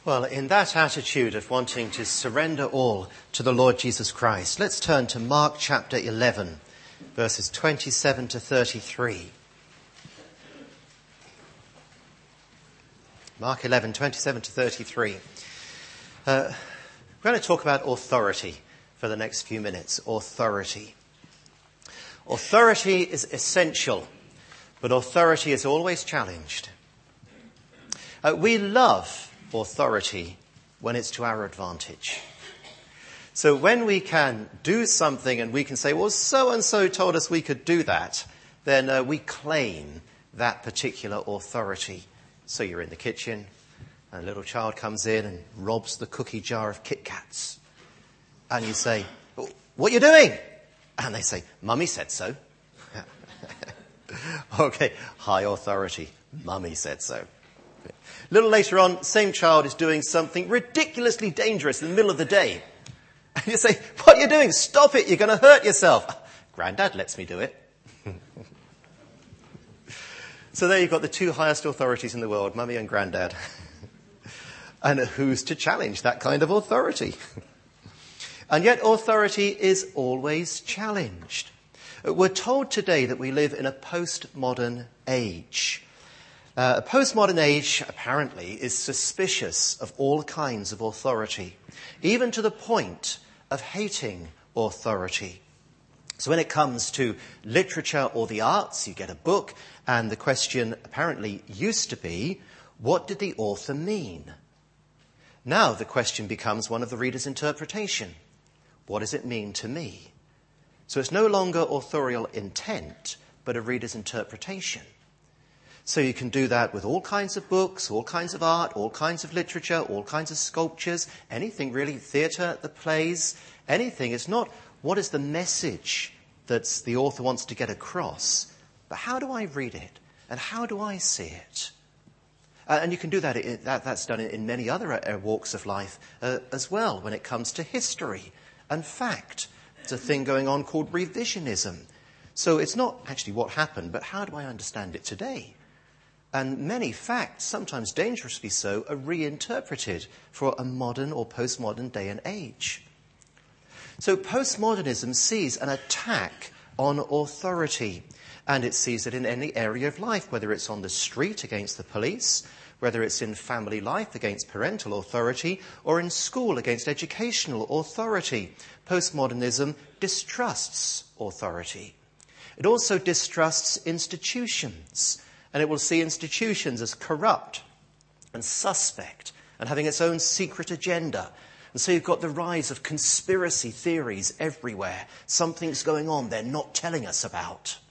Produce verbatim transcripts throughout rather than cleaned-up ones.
Well, in that attitude of wanting to surrender all to the Lord Jesus Christ, let's turn to Mark chapter eleven, verses twenty-seven to thirty-three. Mark eleven, twenty-seven to thirty-three. Uh, we're going to talk about authority for the next few minutes. Authority. Authority is essential, but authority is always challenged. Uh, we love authority when it's to our advantage. So when we can do something and we can say, well, so-and-so told us we could do that, then uh, we claim that particular authority. So you're in the kitchen, and a little child comes in and robs the cookie jar of Kit Kats. And you say, what are you doing? And they say, Mummy said so. Okay, high authority. Mummy said so. A little later on, same child is doing something ridiculously dangerous in the middle of the day. And you say, what are you doing? Stop it, you're going to hurt yourself. Granddad lets me do it. So there you've got the two highest authorities in the world, Mummy and Granddad. And who's to challenge that kind of authority? And yet authority is always challenged. We're told today that we live in a postmodern age. Uh, a postmodern age, apparently, is suspicious of all kinds of authority, even to the point of hating authority. So when it comes to literature or the arts, you get a book, and the question apparently used to be, what did the author mean? Now the question becomes one of the reader's interpretation. What does it mean to me? So it's no longer authorial intent, but a reader's interpretation. So you can do that with all kinds of books, all kinds of art, all kinds of literature, all kinds of sculptures, anything really, theatre, the plays, anything. It's not what is the message that the author wants to get across, but how do I read it and how do I see it? Uh, and you can do that, that that's done in many other uh, walks of life uh, as well when it comes to history and fact. There's a thing going on called revisionism. So it's not actually what happened, but how do I understand it today? And many facts, sometimes dangerously so, are reinterpreted for a modern or postmodern day and age. So postmodernism sees an attack on authority, and it sees it in any area of life, whether it's on the street against the police, whether it's in family life against parental authority, or in school against educational authority. Postmodernism distrusts authority. It also distrusts institutions. And it will see institutions as corrupt and suspect and having its own secret agenda. And so you've got the rise of conspiracy theories everywhere. Something's going on they're not telling us about.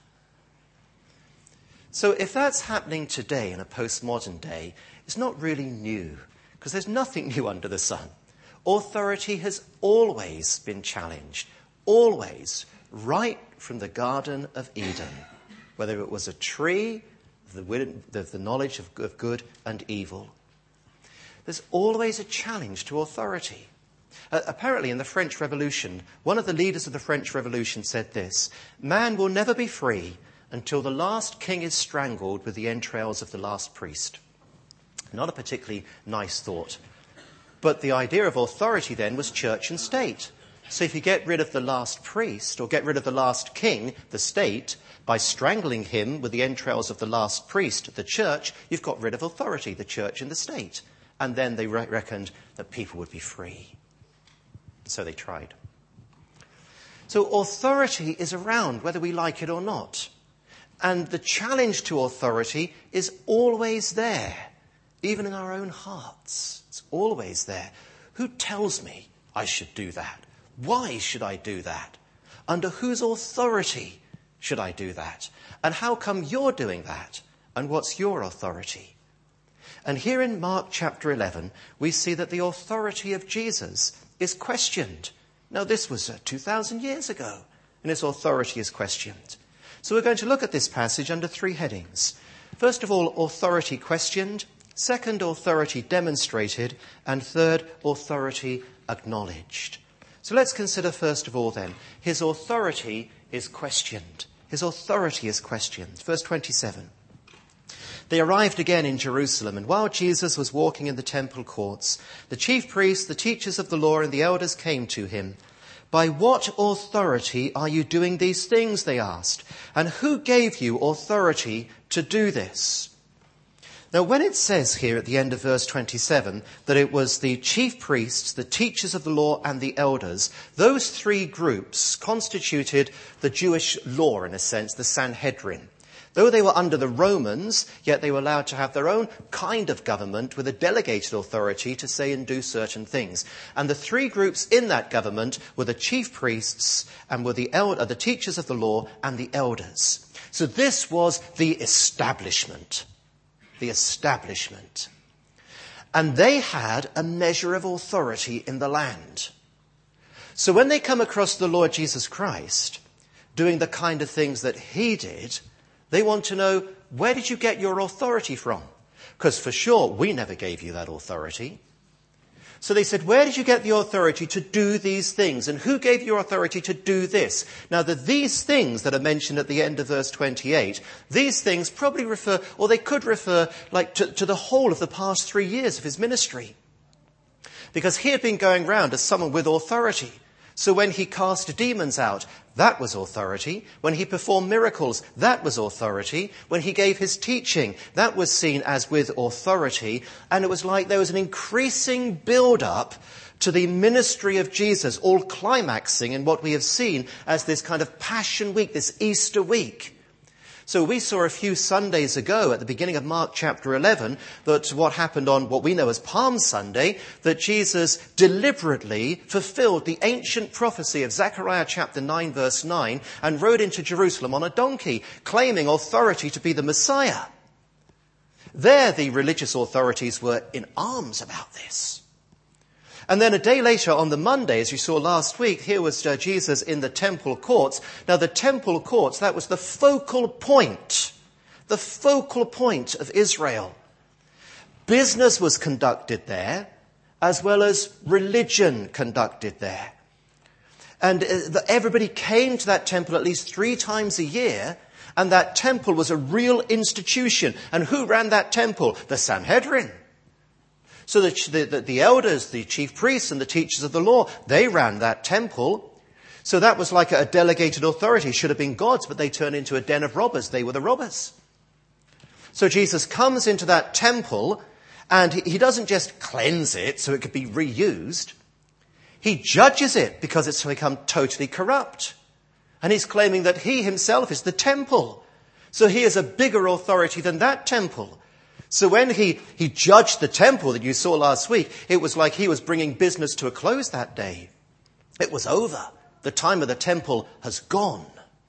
So if that's happening today in a postmodern day, it's not really new, because there's nothing new under the sun. Authority has always been challenged, always, right from the Garden of Eden, whether it was a tree, The, the, the knowledge of, of good and evil. There's always a challenge to authority. Uh, apparently in the French Revolution, one of the leaders of the French Revolution said this: man will never be free until the last king is strangled with the entrails of the last priest. Not a particularly nice thought. But the idea of authority then was church and state. So if you get rid of the last priest or get rid of the last king, the state, by strangling him with the entrails of the last priest, the church, you've got rid of authority, the church and the state. And then they re- reckoned that people would be free. So they tried. So authority is around whether we like it or not. And the challenge to authority is always there, even in our own hearts. It's always there. Who tells me I should do that? Why should I do that? Under whose authority should I do that? And how come you're doing that? And what's your authority? And here in Mark chapter eleven, we see that the authority of Jesus is questioned. Now, this was uh, two thousand years ago, and his authority is questioned. So we're going to look at this passage under three headings. First of all, authority questioned. Second, authority demonstrated. And third, authority acknowledged. So let's consider first of all then, his authority is questioned. His authority is questioned. Verse twenty-seven. They arrived again in Jerusalem, and while Jesus was walking in the temple courts, the chief priests, the teachers of the law, and the elders came to him. "By what authority are you doing these things?" they asked. "And who gave you authority to do this?" Now, when it says here at the end of verse twenty-seven that it was the chief priests, the teachers of the law, and the elders, those three groups constituted the Jewish law, in a sense, the Sanhedrin. Though they were under the Romans, yet they were allowed to have their own kind of government with a delegated authority to say and do certain things. And the three groups in that government were the chief priests and were the, elder, the teachers of the law and the elders. So this was the establishment. The establishment. And they had a measure of authority in the land. So when they come across the Lord Jesus Christ doing the kind of things that he did, they want to know, where did you get your authority from? Because for sure, we never gave you that authority. So they said, where did you get the authority to do these things? And who gave you authority to do this? Now, the these things that are mentioned at the end of verse twenty-eight, these things probably refer, or they could refer, like to, to the whole of the past three years of his ministry. Because he had been going round as someone with authority. So when he cast demons out, that was authority. When he performed miracles, that was authority. When he gave his teaching, that was seen as with authority. And it was like there was an increasing build-up to the ministry of Jesus, all climaxing in what we have seen as this kind of Passion Week, this Easter week. So we saw a few Sundays ago at the beginning of Mark chapter eleven that what happened on what we know as Palm Sunday, that Jesus deliberately fulfilled the ancient prophecy of Zechariah chapter nine verse nine and rode into Jerusalem on a donkey, claiming authority to be the Messiah. There the religious authorities were in arms about this. And then a day later on the Monday, as you saw last week, here was uh, Jesus in the temple courts. Now the temple courts, that was the focal point, the focal point of Israel. Business was conducted there, as well as religion conducted there. And uh, everybody came to that temple at least three times a year, and that temple was a real institution. And who ran that temple? The Sanhedrin. So the, the, the elders, the chief priests and the teachers of the law, they ran that temple. So that was like a delegated authority. Should have been God's, but they turned into a den of robbers. They were the robbers. So Jesus comes into that temple and he doesn't just cleanse it so it could be reused. He judges it because it's become totally corrupt. And he's claiming that he himself is the temple. So he is a bigger authority than that temple. So when he, he judged the temple that you saw last week, it was like he was bringing business to a close that day. It was over. The time of the temple has gone.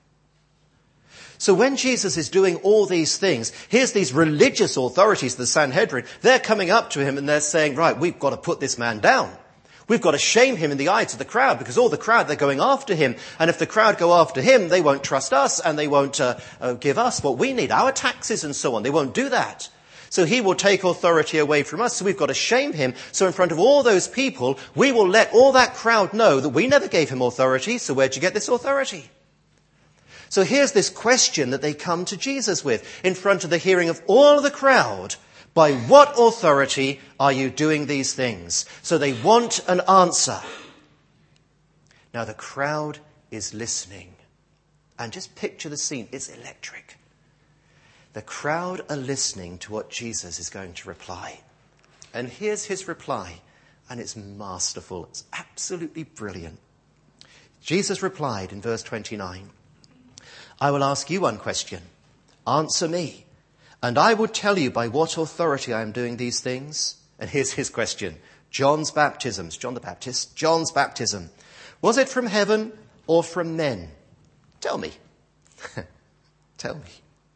So when Jesus is doing all these things, here's these religious authorities, the Sanhedrin, they're coming up to him and they're saying, right, we've got to put this man down. We've got to shame him in the eyes of the crowd because all the crowd, they're going after him. And if the crowd go after him, they won't trust us and they won't uh, uh, give us what we need, our taxes and so on. They won't do that. So he will take authority away from us. So we've got to shame him. So in front of all those people, we will let all that crowd know that we never gave him authority. So where'd you get this authority? So here's this question that they come to Jesus with in front of the hearing of all of the crowd. By what authority are you doing these things? So they want an answer. Now the crowd is listening. And just picture the scene. It's electric. The crowd are listening to what Jesus is going to reply. And here's his reply. And it's masterful. It's absolutely brilliant. Jesus replied in verse twenty-nine, I will ask you one question. Answer me. And I will tell you by what authority I am doing these things. And here's his question. John's baptism. John the Baptist. John's baptism. Was it from heaven or from men? Tell me. Tell me.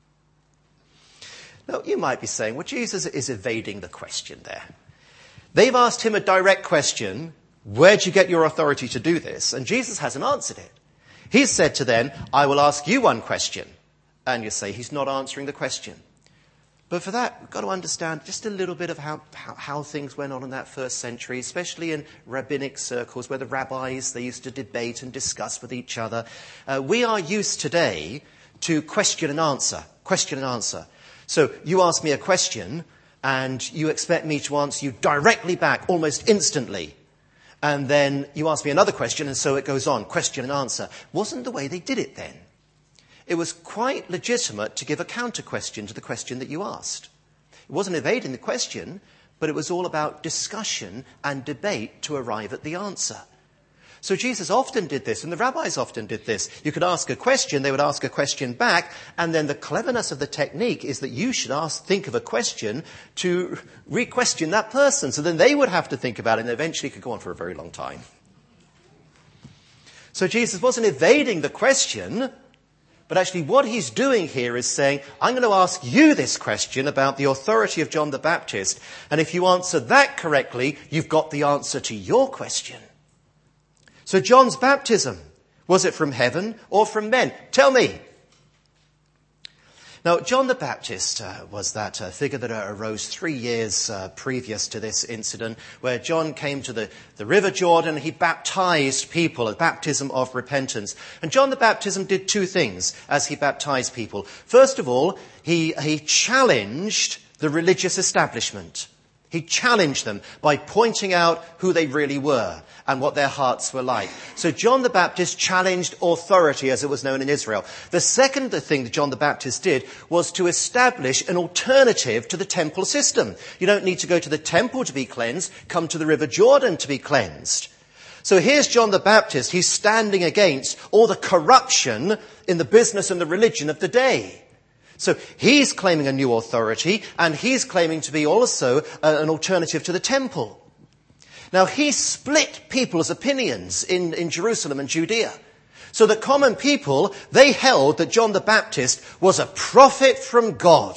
Now, you might be saying, well, Jesus is evading the question there. They've asked him a direct question. Where'd you get your authority to do this? And Jesus hasn't answered it. He said to them, I will ask you one question. And you say, he's not answering the question. But for that, we've got to understand just a little bit of how, how, how things went on in that first century, especially in rabbinic circles where the rabbis, they used to debate and discuss with each other. Uh, we are used today to question and answer, question and answer. So you ask me a question and you expect me to answer you directly back almost instantly. And then you ask me another question and so it goes on, question and answer. Wasn't the way they did it then. It was quite legitimate to give a counter question to the question that you asked. It wasn't evading the question, but it was all about discussion and debate to arrive at the answer. So Jesus often did this, and the rabbis often did this. You could ask a question, they would ask a question back, and then the cleverness of the technique is that you should ask, think of a question to re-question that person. So then they would have to think about it, and eventually it could go on for a very long time. So Jesus wasn't evading the question, but actually what he's doing here is saying, I'm going to ask you this question about the authority of John the Baptist, and if you answer that correctly, you've got the answer to your question. So John's baptism, was it from heaven or from men? Tell me. Now, John the Baptist uh, was that uh, figure that uh, arose three years uh, previous to this incident, where John came to the, the River Jordan. He baptized people, a baptism of repentance. And John the Baptist did two things as he baptized people. First of all, he, he challenged the religious establishment. He challenged them by pointing out who they really were and what their hearts were like. So John the Baptist challenged authority, as it was known in Israel. The second thing that John the Baptist did was to establish an alternative to the temple system. You don't need to go to the temple to be cleansed. Come to the River Jordan to be cleansed. So here's John the Baptist. He's standing against all the corruption in the business and the religion of the day. So he's claiming a new authority, and he's claiming to be also uh, an alternative to the temple. Now, he split people's opinions in, in Jerusalem and Judea. So the common people, they held that John the Baptist was a prophet from God.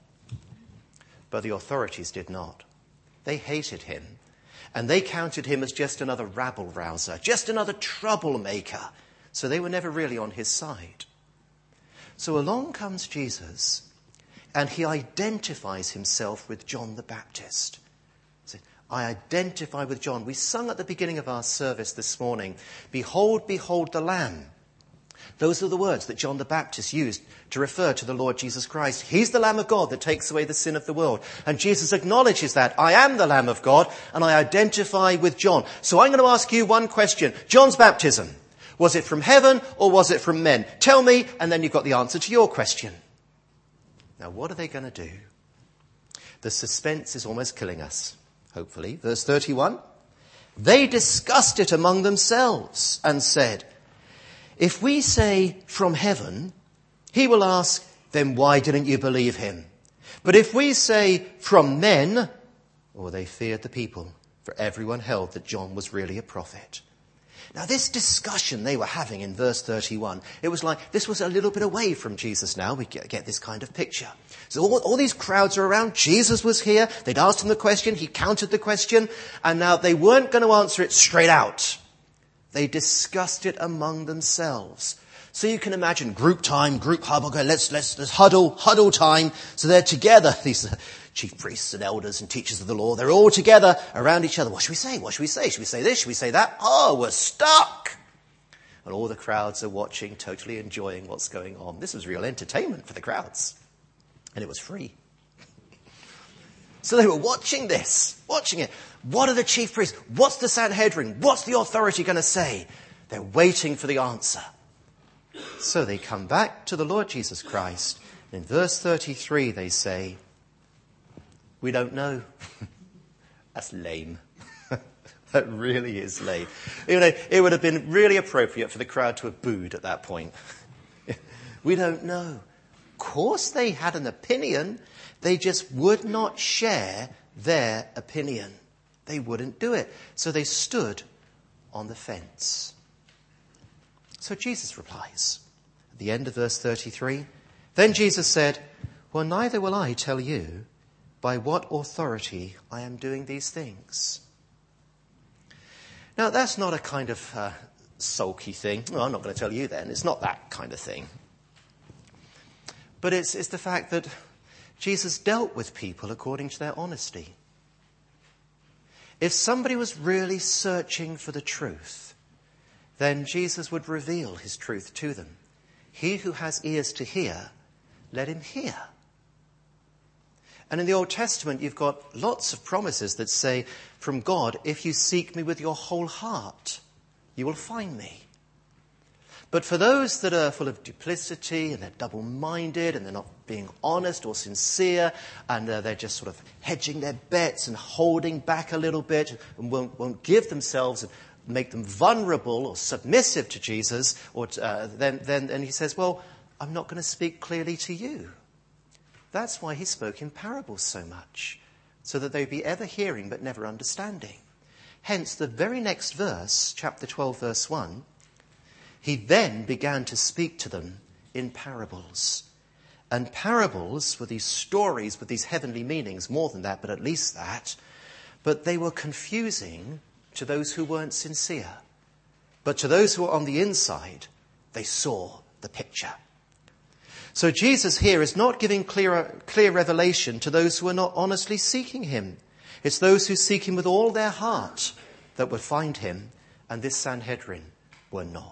But the authorities did not. They hated him. And they counted him as just another rabble-rouser, just another troublemaker. So they were never really on his side. So along comes Jesus, and he identifies himself with John the Baptist. So, I identify with John. We sung at the beginning of our service this morning, "Behold, behold the Lamb." Those are the words that John the Baptist used to refer to the Lord Jesus Christ. He's the Lamb of God that takes away the sin of the world. And Jesus acknowledges that. I am the Lamb of God, and I identify with John. So I'm going to ask you one question. John's baptism. Was it from heaven or was it from men? Tell me, and then you've got the answer to your question. Now, what are they going to do? The suspense is almost killing us, hopefully. Verse thirty-one. They discussed it among themselves and said, if we say from heaven, he will ask, then why didn't you believe him? But if we say from men, or they feared the people, for everyone held that John was really a prophet. Now, this discussion they were having in verse thirty-one, it was like this was a little bit away from Jesus now. We get, get this kind of picture. So all, all these crowds are around. Jesus was here. They'd asked him the question. He countered the question. And now they weren't going to answer it straight out. They discussed it among themselves. So you can imagine group time, group hub. Okay, let's, let's, let's huddle, huddle time. So they're together. These chief priests and elders and teachers of the law, they're all together around each other. What should we say? What should we say? Should we say this? Should we say that? Oh, we're stuck. And all the crowds are watching, totally enjoying what's going on. This was real entertainment for the crowds. And it was free. So they were watching this, watching it. What are the chief priests? What's the Sanhedrin? What's the authority going to say? They're waiting for the answer. So they come back to the Lord Jesus Christ. In verse thirty-three, they say, we don't know. That's lame. That really is lame. You know, it would have been really appropriate for the crowd to have booed at that point. We don't know. Of course they had an opinion. They just would not share their opinion. They wouldn't do it. So they stood on the fence. So Jesus replies at the end of verse thirty-three. Then Jesus said, well, neither will I tell you by what authority I am doing these things. Now, that's not a kind of uh, sulky thing. Well, I'm not going to tell you then. It's not that kind of thing. But it's, it's the fact that Jesus dealt with people according to their honesty. If somebody was really searching for the truth, then Jesus would reveal his truth to them. He who has ears to hear, let him hear. And in the Old Testament, you've got lots of promises that say from God, if you seek me with your whole heart, you will find me. But for those that are full of duplicity and they're double-minded and they're not being honest or sincere and uh, they're just sort of hedging their bets and holding back a little bit and won't, won't give themselves and make them vulnerable or submissive to Jesus, or to, uh, then, then and he says, well, I'm not going to speak clearly to you. That's why he spoke in parables so much, so that they'd be ever hearing but never understanding. Hence, the very next verse, chapter twelve, verse one, he then began to speak to them in parables. And parables were these stories with these heavenly meanings, more than that, but at least that. But they were confusing to those who weren't sincere. But to those who were on the inside, they saw the picture. So Jesus here is not giving clear, clear revelation to those who are not honestly seeking him. It's those who seek him with all their heart that would find him, and this Sanhedrin were not.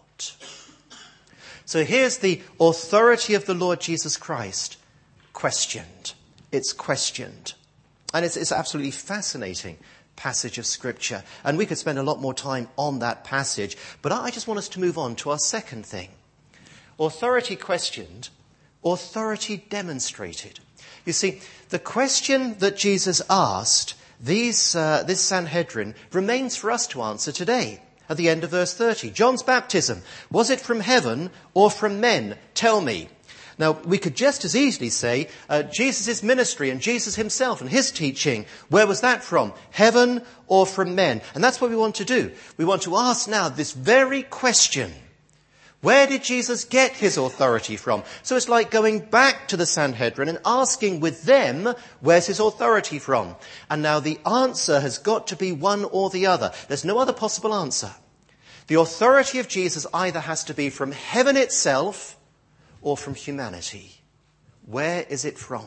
So here's the authority of the Lord Jesus Christ questioned. It's questioned. And it's, it's an absolutely fascinating passage of Scripture. And we could spend a lot more time on that passage. But I just want us to move on to our second thing. Authority questioned, authority demonstrated. You see, the question that Jesus asked these, uh, this Sanhedrin remains for us to answer today. At the end of verse thirty, John's baptism, was it from heaven or from men? Tell me. Now, we could just as easily say uh, Jesus' ministry and Jesus himself and his teaching, where was that from? Heaven or from men? And that's what we want to do. We want to ask now this very question. Where did Jesus get his authority from? So it's like going back to the Sanhedrin and asking with them, where's his authority from? And now the answer has got to be one or the other. There's no other possible answer. The authority of Jesus either has to be from heaven itself or from humanity. Where is it from?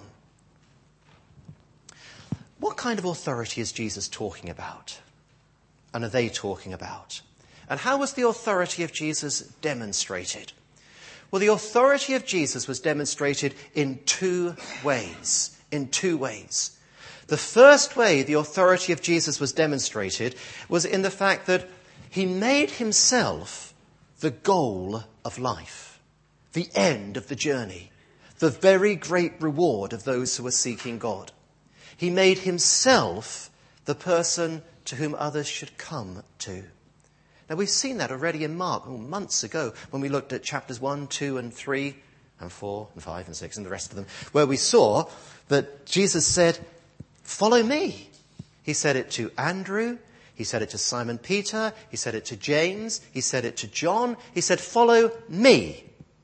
What kind of authority is Jesus talking about? And are they talking about? And how was the authority of Jesus demonstrated? Well, the authority of Jesus was demonstrated in two ways. In two ways. The first way the authority of Jesus was demonstrated was in the fact that he made himself the goal of life, the end of the journey, the very great reward of those who are seeking God. He made himself the person to whom others should come to. Now, we've seen that already in Mark oh, months ago when we looked at chapters one, two, and three, and four, and five, and six, and the rest of them, where we saw that Jesus said, follow me. He said it to Andrew. He said it to Simon Peter. He said it to James. He said it to John. He said, follow me.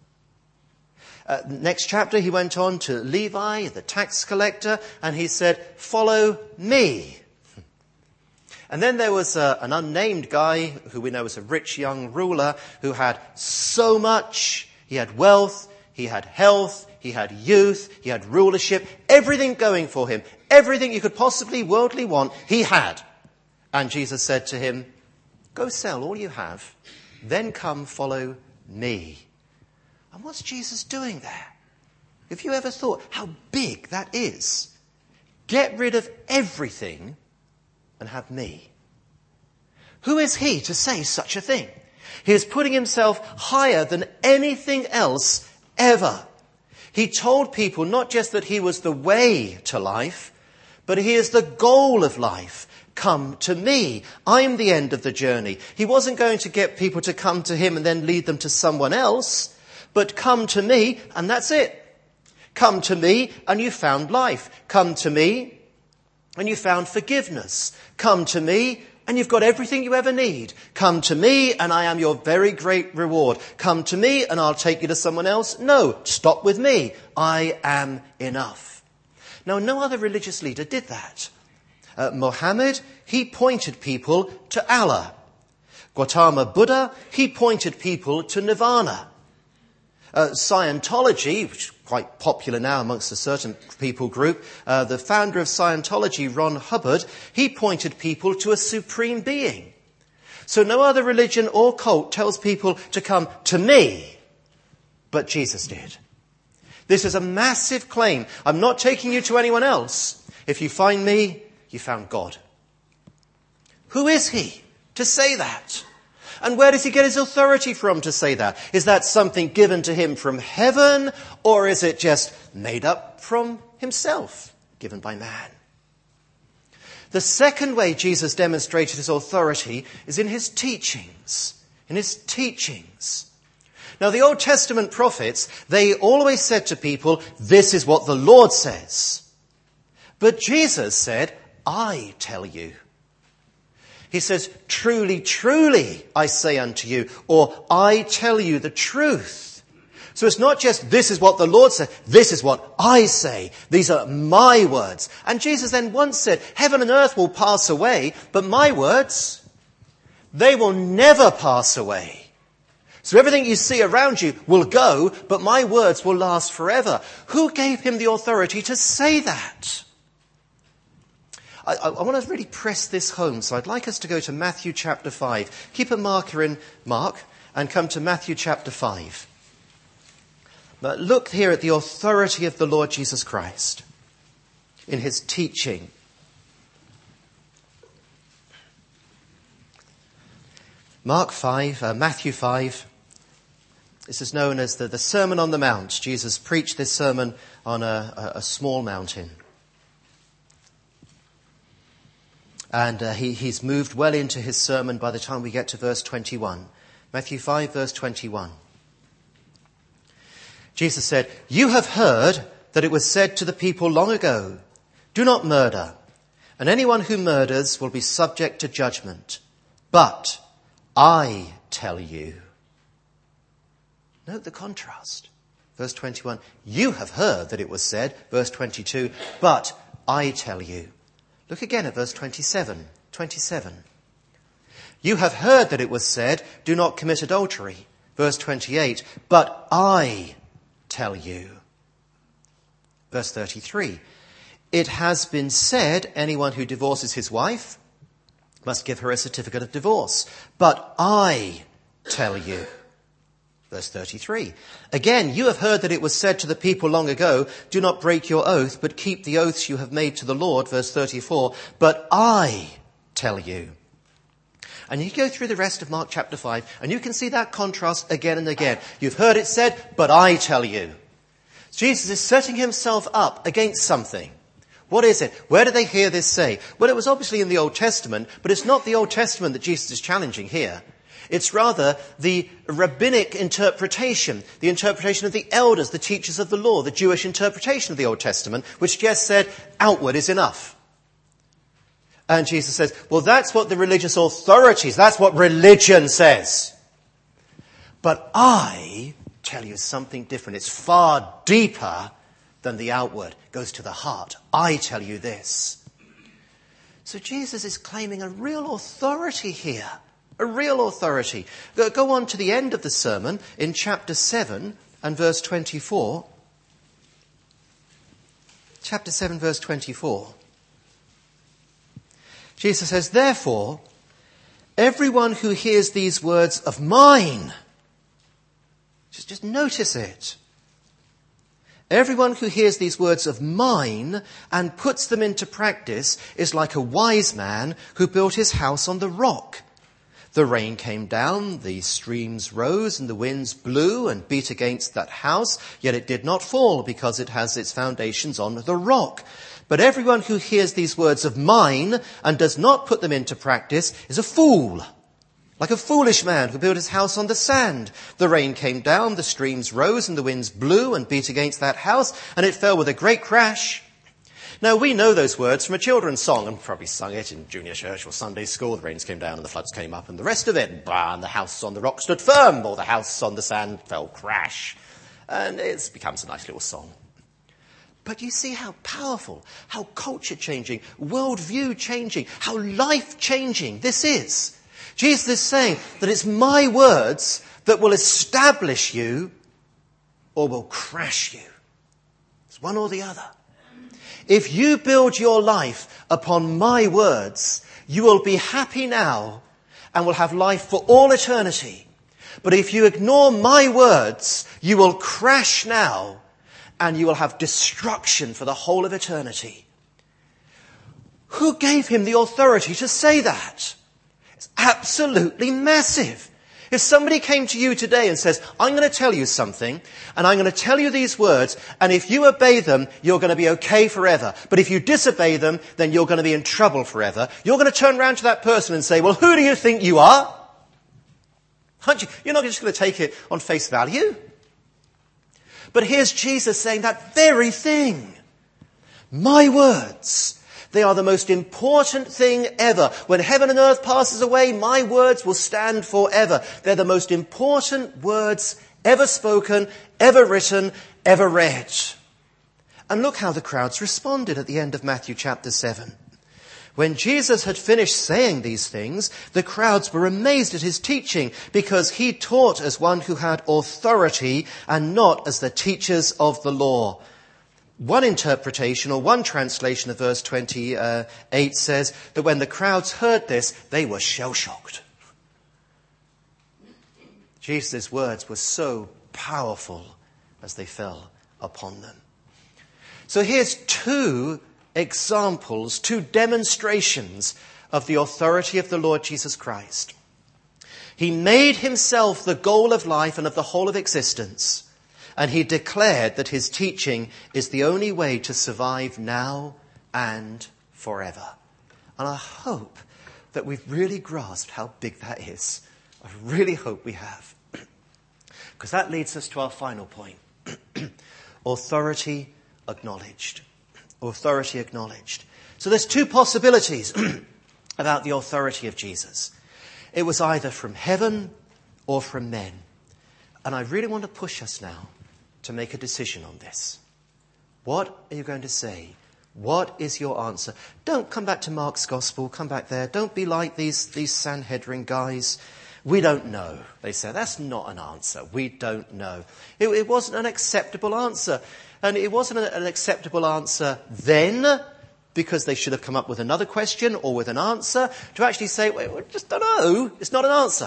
Uh, next chapter, he went on to Levi, the tax collector, and he said, follow me. And then there was uh, an unnamed guy who we know was a rich young ruler who had so much. He had wealth, he had health, he had youth, he had rulership, everything going for him. Everything you could possibly worldly want, he had. And Jesus said to him, go sell all you have, then come follow me. And what's Jesus doing there? Have you ever thought how big that is? Get rid of everything and have me. Who is he to say such a thing? He is putting himself higher than anything else ever. He told people not just that he was the way to life, but he is the goal of life. Come to me. I'm the end of the journey. He wasn't going to get people to come to him and then lead them to someone else, but come to me and that's it. Come to me and you found life. Come to me and you found forgiveness. Come to me and you've got everything you ever need. Come to me and I am your very great reward. Come to me and I'll take you to someone else. No, stop with me. I am enough. Now, no other religious leader did that. Uh, Muhammad, he pointed people to Allah. Gautama Buddha, he pointed people to Nirvana. Uh, Scientology, which is quite popular now amongst a certain people group, uh, the founder of Scientology, Ron Hubbard, he pointed people to a supreme being. So no other religion or cult tells people to come to me, but Jesus did. This is a massive claim. I'm not taking you to anyone else. If you find me, you found God. Who is he to say that? And where does he get his authority from to say that? Is that something given to him from heaven, or is it just made up from himself, given by man? The second way Jesus demonstrated his authority is in his teachings. In his teachings. Now, the Old Testament prophets, they always said to people, this is what the Lord says. But Jesus said, I tell you. He says, truly, truly, I say unto you, or I tell you the truth. So it's not just, this is what the Lord said, this is what I say. These are my words. And Jesus then once said, heaven and earth will pass away, but my words, they will never pass away. So everything you see around you will go, but my words will last forever. Who gave him the authority to say that? I, I, I want to really press this home, so I'd like us to go to Matthew chapter five. Keep a marker in Mark and come to Matthew chapter five. But look here at the authority of the Lord Jesus Christ in his teaching. Mark five, uh, Matthew five. This is known as the, the Sermon on the Mount. Jesus preached this sermon on a, a, a small mountain. And uh, he, he's moved well into his sermon by the time we get to verse twenty-one. Matthew five, verse twenty-one. Jesus said, you have heard that it was said to the people long ago, do not murder, and anyone who murders will be subject to judgment. But I tell you. Note the contrast. Verse twenty-one, you have heard that it was said. Verse twenty-two, but I tell you. Look again at verse twenty-seven. twenty-seven. You have heard that it was said, do not commit adultery. Verse twenty-eight, but I tell you. Verse thirty-three, it has been said, anyone who divorces his wife must give her a certificate of divorce. But I tell you. Verse thirty-three. Again, you have heard that it was said to the people long ago, do not break your oath, but keep the oaths you have made to the Lord. Verse thirty-four. But I tell you. And you go through the rest of Mark chapter five, and you can see that contrast again and again. You've heard it said, but I tell you. Jesus is setting himself up against something. What is it? Where do they hear this say? Well, it was obviously in the Old Testament, but it's not the Old Testament that Jesus is challenging here. It's rather the rabbinic interpretation, the interpretation of the elders, the teachers of the law, the Jewish interpretation of the Old Testament, which just said outward is enough. And Jesus says, well, that's what the religious authorities, that's what religion says. But I tell you something different. It's far deeper than the outward. It goes to the heart. I tell you this. So Jesus is claiming a real authority here. A real authority. Go, go on to the end of the sermon in chapter seven and verse twenty-four. Chapter seven, verse twenty-four. Jesus says, therefore, everyone who hears these words of mine, just, just notice it. Everyone who hears these words of mine and puts them into practice is like a wise man who built his house on the rock. The rain came down, the streams rose, and the winds blew and beat against that house, yet it did not fall because it has its foundations on the rock. But everyone who hears these words of mine and does not put them into practice is a fool, like a foolish man who built his house on the sand. The rain came down, the streams rose, and the winds blew and beat against that house, and it fell with a great crash. Now, we know those words from a children's song, and probably sung it in junior church or Sunday school. The rains came down and the floods came up and the rest of it. Bah, and the house on the rock stood firm, or the house on the sand fell crash. And it becomes a nice little song. But you see how powerful, how culture-changing, worldview-changing, how life-changing this is. Jesus is saying that it's my words that will establish you or will crash you. It's one or the other. If you build your life upon my words, you will be happy now and will have life for all eternity. But if you ignore my words, you will crash now and you will have destruction for the whole of eternity. Who gave him the authority to say that? It's absolutely massive. If somebody came to you today and says, I'm going to tell you something, and I'm going to tell you these words, and if you obey them, you're going to be okay forever. But if you disobey them, then you're going to be in trouble forever. You're going to turn around to that person and say, well, who do you think you are? Aren't you? You're not just going to take it on face value. But here's Jesus saying that very thing. My words, they are the most important thing ever. When heaven and earth passes away, my words will stand forever. They're the most important words ever spoken, ever written, ever read. And look how the crowds responded at the end of Matthew chapter seven. When Jesus had finished saying these things, the crowds were amazed at his teaching, because he taught as one who had authority and not as the teachers of the law. One interpretation or one translation of verse twenty-eight says that when the crowds heard this, they were shell-shocked. Jesus' words were so powerful as they fell upon them. So here's two examples, two demonstrations of the authority of the Lord Jesus Christ. He made himself the goal of life and of the whole of existence. And he declared that his teaching is the only way to survive now and forever. And I hope that we've really grasped how big that is. I really hope we have. Because that leads us to our final point. Authority acknowledged. Authority acknowledged. So there's two possibilities about the authority of Jesus. It was either from heaven or from men. And I really want to push us now to make a decision on this. What are you going to say? What is your answer? Don't come back to Mark's gospel. Come back there. Don't be like these, these Sanhedrin guys. We don't know. They say, that's not an answer. We don't know. It, it wasn't an acceptable answer. And it wasn't an, an acceptable answer then, because they should have come up with another question or with an answer. To actually say, well, we just don't know. It's not an answer.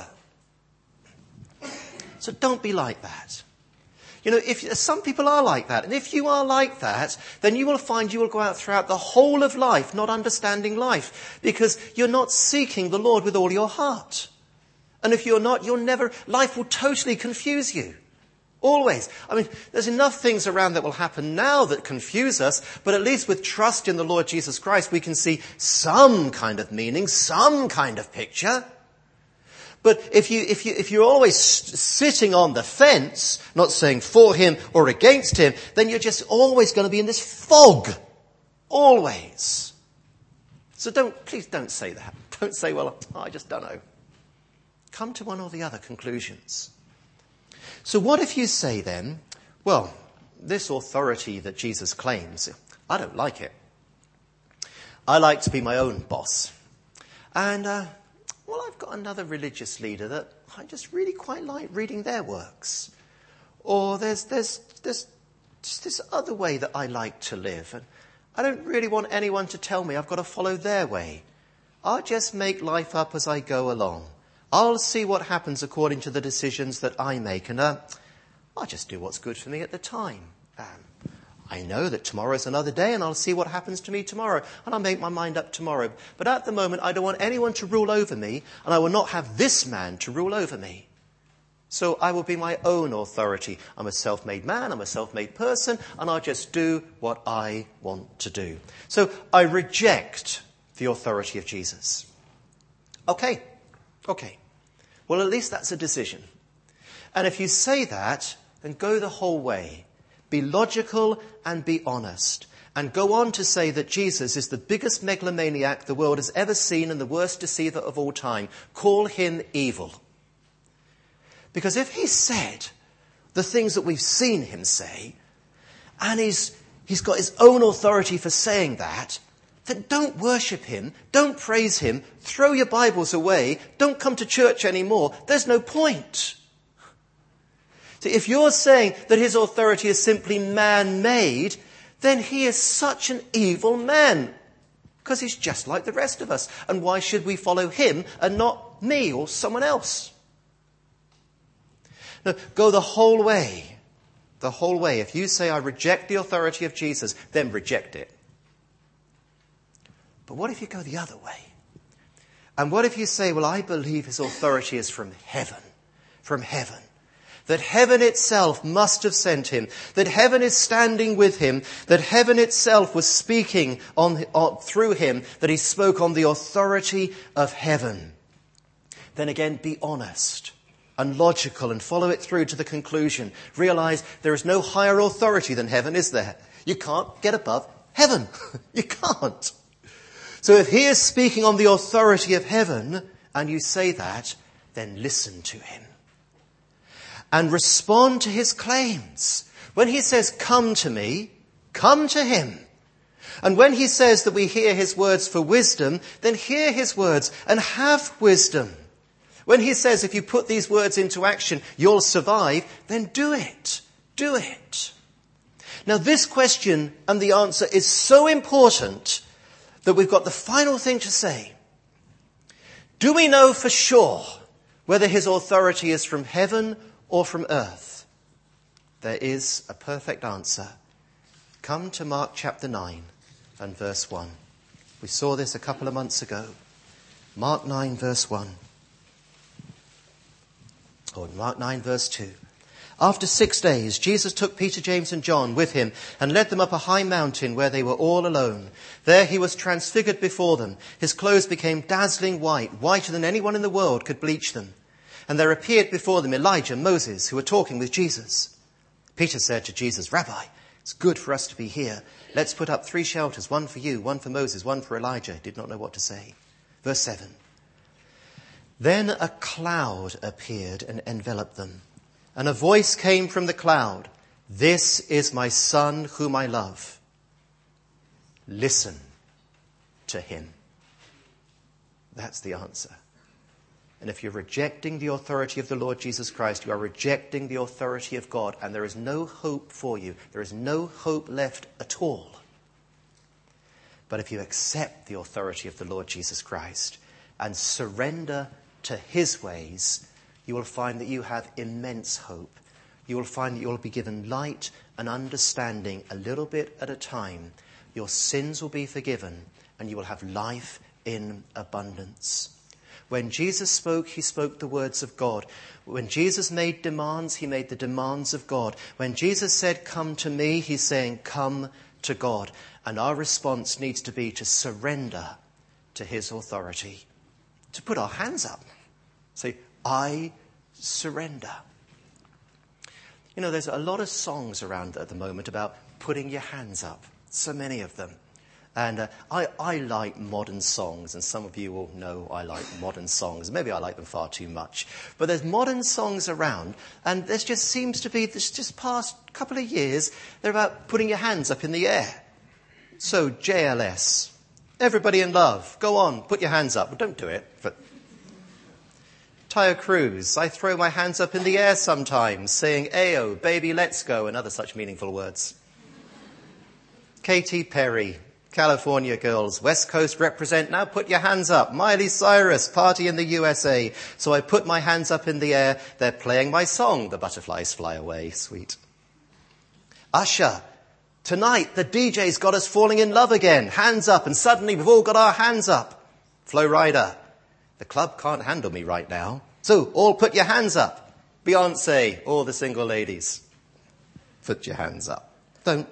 So don't be like that. You know, if some people are like that, and if you are like that, then you will find you will go out throughout the whole of life not understanding life, because you're not seeking the Lord with all your heart. And if you're not, you'll never, life will totally confuse you. Always. I mean, there's enough things around that will happen now that confuse us, but at least with trust in the Lord Jesus Christ, we can see some kind of meaning, some kind of picture. But if you, if you, if you're always sitting on the fence, not saying for him or against him, then you're just always going to be in this fog. Always. So don't, please don't say that. Don't say, well, I just don't know. Come to one or the other conclusions. So what if you say then, well, this authority that Jesus claims, I don't like it. I like to be my own boss. And, uh, well, I've got another religious leader that I just really quite like reading their works. Or there's, there's, there's just this other way that I like to live. And I don't really want anyone to tell me I've got to follow their way. I'll just make life up as I go along. I'll see what happens according to the decisions that I make. And uh, I'll just do what's good for me at the time. Um, I know that tomorrow's another day and I'll see what happens to me tomorrow. And I'll make my mind up tomorrow. But at the moment, I don't want anyone to rule over me. And I will not have this man to rule over me. So I will be my own authority. I'm a self-made man. I'm a self-made person. And I'll just do what I want to do. So I reject the authority of Jesus. Okay. Okay. Well, at least that's a decision. And if you say that, then go the whole way. Be logical and be honest. And go on to say that Jesus is the biggest megalomaniac the world has ever seen and the worst deceiver of all time. Call him evil. Because if he said the things that we've seen him say, and he's, he's got his own authority for saying that, then don't worship him, don't praise him, throw your Bibles away, don't come to church anymore. There's no point. So if you're saying that his authority is simply man-made, then he is such an evil man, because he's just like the rest of us. And why should we follow him and not me or someone else? No, go the whole way. The the whole way. If you say, I reject the authority of Jesus, then reject it. But what if you go the other way? And what if you say, well, I believe his authority is from heaven, from heaven. That heaven itself must have sent him, that heaven is standing with him, that heaven itself was speaking on, on through him, that he spoke on the authority of heaven. Then again, be honest and logical and follow it through to the conclusion. Realize there is no higher authority than heaven, is there? You can't get above heaven. You can't. So if he is speaking on the authority of heaven, and you say that, then listen to him. And respond to his claims. When he says, come to me, come to him. And when he says that we hear his words for wisdom, then hear his words and have wisdom. When he says, if you put these words into action, you'll survive, then do it. Do it. Now this question and the answer is so important that we've got the final thing to say. Do we know for sure whether his authority is from heaven or from earth? There is a perfect answer. Come to Mark chapter nine and verse one. We saw this a couple of months ago. Mark nine verse one. Or Mark nine verse two. After six days, Jesus took Peter, James and John with him and led them up a high mountain where they were all alone. There he was transfigured before them. His clothes became dazzling white, whiter than anyone in the world could bleach them. And there appeared before them Elijah and Moses, who were talking with Jesus. Peter said to Jesus, Rabbi, it's good for us to be here. Let's put up three shelters, one for you, one for Moses, one for Elijah. He did not know what to say. Verse seven. Then a cloud appeared and enveloped them. And a voice came from the cloud. This is my son whom I love. Listen to him. That's the answer. And if you're rejecting the authority of the Lord Jesus Christ, you are rejecting the authority of God, and there is no hope for you. There is no hope left at all. But if you accept the authority of the Lord Jesus Christ and surrender to his ways, you will find that you have immense hope. You will find that you will be given light and understanding a little bit at a time. Your sins will be forgiven, and you will have life in abundance. When Jesus spoke, he spoke the words of God. When Jesus made demands, he made the demands of God. When Jesus said, come to me, he's saying, come to God. And our response needs to be to surrender to his authority. To put our hands up. Say, I surrender. You know, there's a lot of songs around at the moment about putting your hands up. So many of them. And uh, I, I like modern songs, and some of you will know I like modern songs. Maybe I like them far too much. But there's modern songs around, and there just seems to be, this just past couple of years, they're about putting your hands up in the air. So, J L S, Everybody in Love, go on, put your hands up. Well, don't do it, but... Tyre Cruz, I throw my hands up in the air sometimes, saying, Ayo, baby, let's go, and other such meaningful words. Katy Perry, California Girls, West Coast represent, now put your hands up. Miley Cyrus, party in the U S A. So I put my hands up in the air. They're playing my song, The Butterflies Fly Away. Sweet. Usher, tonight the D J's got us falling in love again. Hands up, and suddenly we've all got our hands up. Flo Rida, the club can't handle me right now. So all put your hands up. Beyonce, all the single ladies, put your hands up. Don't.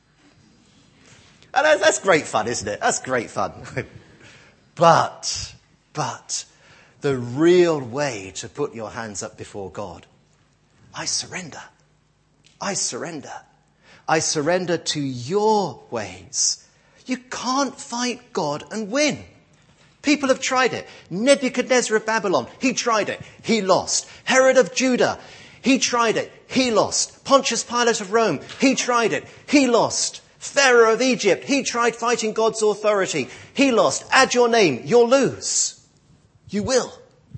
And that's great fun, isn't it? That's great fun. but, but, the real way to put your hands up before God, I surrender. I surrender. I surrender to your ways. You can't fight God and win. People have tried it. Nebuchadnezzar of Babylon, he tried it. He lost. Herod of Judah, he tried it. He lost. Pontius Pilate of Rome, he tried it. He lost. Pharaoh of Egypt, he tried fighting God's authority. He lost. Add your name, you'll lose. You will.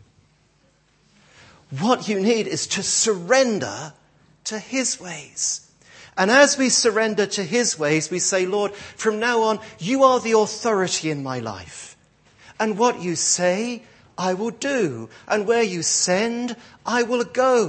What you need is to surrender to his ways. And as we surrender to his ways, we say, Lord, from now on, you are the authority in my life. And what you say, I will do. And where you send, I will go.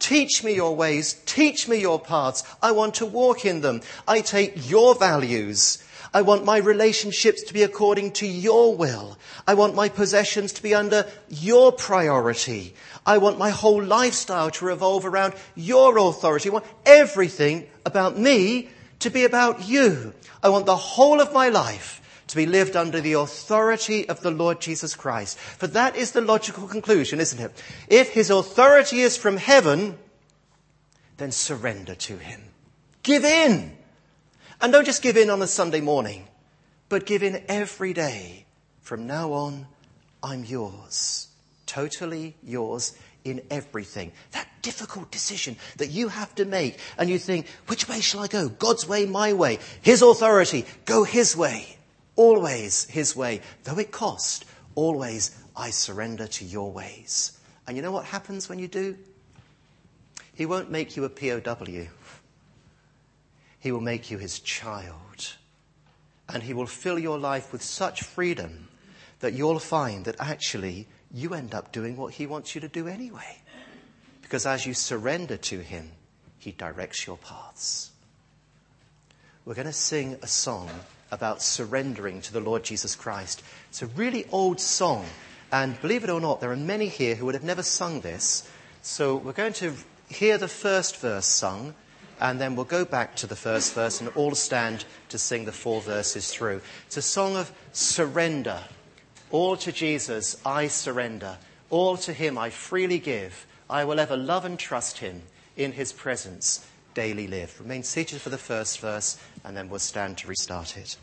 Teach me your ways. Teach me your paths. I want to walk in them. I take your values. I want my relationships to be according to your will. I want my possessions to be under your priority. I want my whole lifestyle to revolve around your authority. I want everything about me to be about you. I want the whole of my life to be lived under the authority of the Lord Jesus Christ. For that is the logical conclusion, isn't it? If his authority is from heaven, then surrender to him. Give in. And don't just give in on a Sunday morning, but give in every day. From now on, I'm yours. Totally yours in everything. That difficult decision that you have to make. And you think, which way shall I go? God's way, my way. His authority, go his way. Always his way. Though it cost, always I surrender to your ways. And you know what happens when you do? He won't make you a P O W. He will make you his child. And he will fill your life with such freedom that you'll find that actually you end up doing what he wants you to do anyway. Because as you surrender to him, he directs your paths. We're going to sing a song about surrendering to the Lord Jesus Christ. It's a really old song. And believe it or not, there are many here who would have never sung this. So we're going to hear the first verse sung. And then we'll go back to the first verse and all stand to sing the four verses through. It's a song of surrender. All to Jesus I surrender. All to him I freely give. I will ever love and trust him. In his presence daily live. Remain seated for the first verse and then we'll stand to restart it.